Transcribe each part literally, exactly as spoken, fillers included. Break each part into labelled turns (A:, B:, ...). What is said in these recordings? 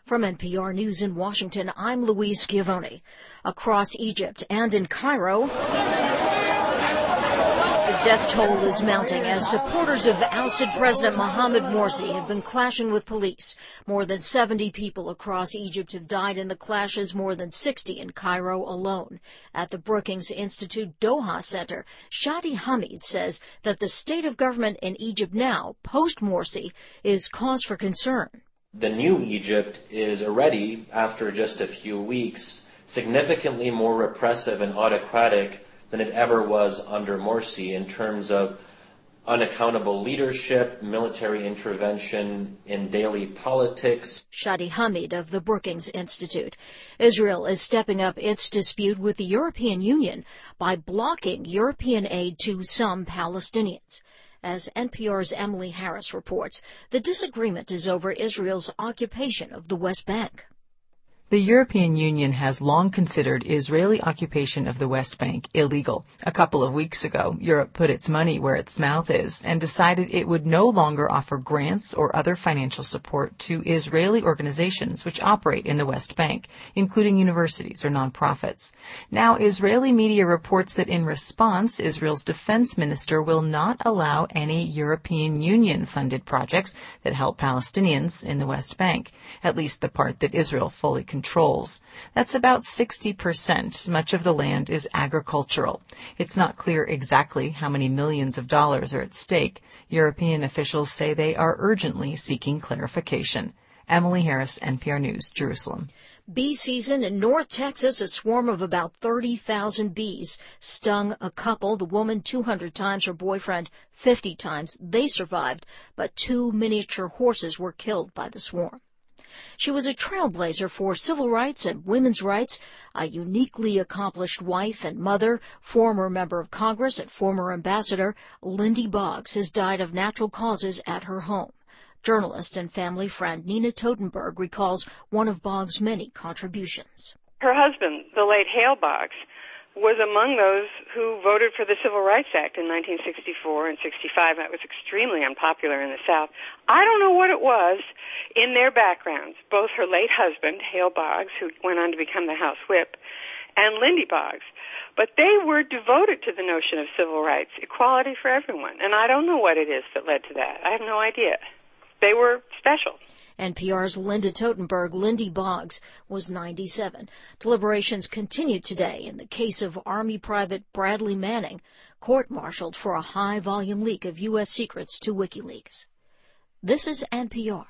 A: From N P R News in Washington, I'm Louise Schiavone. Across Egypt and in Cairo, the death toll is mounting as supporters of ousted President Mohamed Morsi have been clashing with police. More than seventy people across Egypt have died in the clashes, more than sixty in Cairo alone. At the Brookings Institute Doha Center, Shadi Hamid says that the state of government in Egypt now, post-Morsi, is cause for concern.
B: The new Egypt is already, after just a few weeks, significantly more repressive and autocratic than it ever was under Morsi in terms of unaccountable leadership, military intervention in daily politics.
A: Shadi Hamid of the Brookings Institute. Israel is stepping up its dispute with the European Union by blocking European aid to some Palestinians. As N P R's Emily Harris reports, the disagreement is over Israel's occupation of the West Bank.
C: The European Union has long considered Israeli occupation of the West Bank illegal. A couple of weeks ago, Europe put its money where its mouth is and decided it would no longer offer grants or other financial support to Israeli organizations which operate in the West Bank, including universities or nonprofits. Now, Israeli media reports that in response, Israel's defense minister will not allow any European Union-funded projects that help Palestinians in the West Bank, at least the part that Israel fully controls. controls. That's about sixty percent. Much of the land is agricultural. It's not clear exactly how many millions of dollars are at stake. European officials say they are urgently seeking clarification. Emily Harris, N P R News, Jerusalem.
A: Bee season in North Texas, a swarm of about thirty thousand bees stung a couple. The woman two hundred times, her boyfriend fifty times. They survived, but two miniature horses were killed by the swarm. She was a trailblazer for civil rights and women's rights, a uniquely accomplished wife and mother, former member of Congress and former ambassador. Lindy Boggs has died of natural causes at her home. Journalist and family friend Nina Totenberg recalls one of Boggs' many contributions.
D: Her husband, the late Hale Boggs, was among those who voted for the Civil Rights Act in nineteen sixty-four and sixty-five. That was extremely unpopular in the South. I don't know what it was in their backgrounds, both her late husband, Hale Boggs, who went on to become the House Whip, and Lindy Boggs. But they were devoted to the notion of civil rights, equality for everyone. And I don't know what it is that led to that. I have no idea. They were special.
A: N P R's Linda Totenberg. Lindy Boggs was ninety-seven. Deliberations continued today in the case of Army Private Bradley Manning, court-martialed for a high-volume leak of U S secrets to WikiLeaks. This is N P R.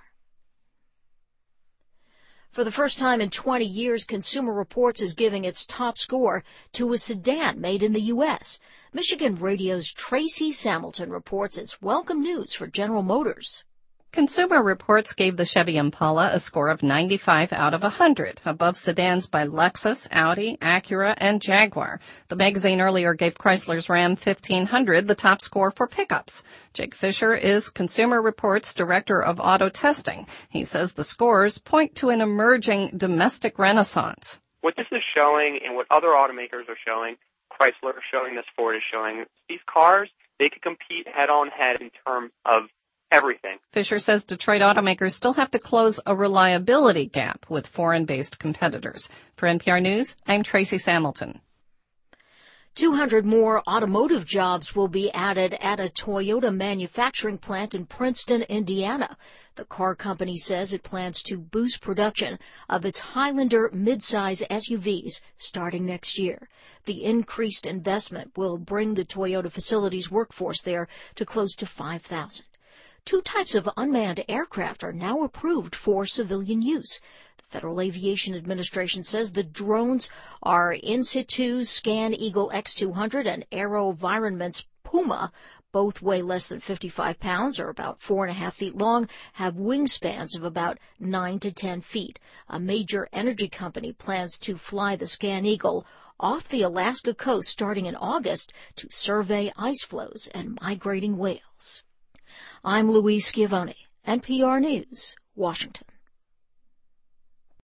A: For the first time in twenty years, Consumer Reports is giving its top score to a sedan made in the U S Michigan Radio's Tracy Samilton reports it's welcome news for General Motors.
E: Consumer Reports gave the Chevy Impala a score of ninety-five out of one hundred, above sedans by Lexus, Audi, Acura, and Jaguar. The magazine earlier gave Chrysler's Ram fifteen hundred the top score for pickups. Jake Fisher is Consumer Reports Director of Auto Testing. He says the scores point to an emerging domestic renaissance.
F: What this is showing and what other automakers are showing, Chrysler is showing this, Ford is showing, these cars, they can compete head-on head in terms of everything.
E: Fisher says Detroit automakers still have to close a reliability gap with foreign-based competitors. For N P R News, I'm Tracy Samilton.
A: two hundred more automotive jobs will be added at a Toyota manufacturing plant in Princeton, Indiana. The car company says it plans to boost production of its Highlander midsize S U Vs starting next year. The increased investment will bring the Toyota facility's workforce there to close to five thousand. Two types of unmanned aircraft are now approved for civilian use. The Federal Aviation Administration says the drones are In-Situ's Scan Eagle X two hundred and AeroVironment's Puma. Both weigh less than fifty-five pounds, are about four and a half feet long, have wingspans of about nine to ten feet. A major energy company plans to fly the Scan Eagle off the Alaska coast starting in August to survey ice floes and migrating whales. I'm Louise Schiavone, N P R News, Washington.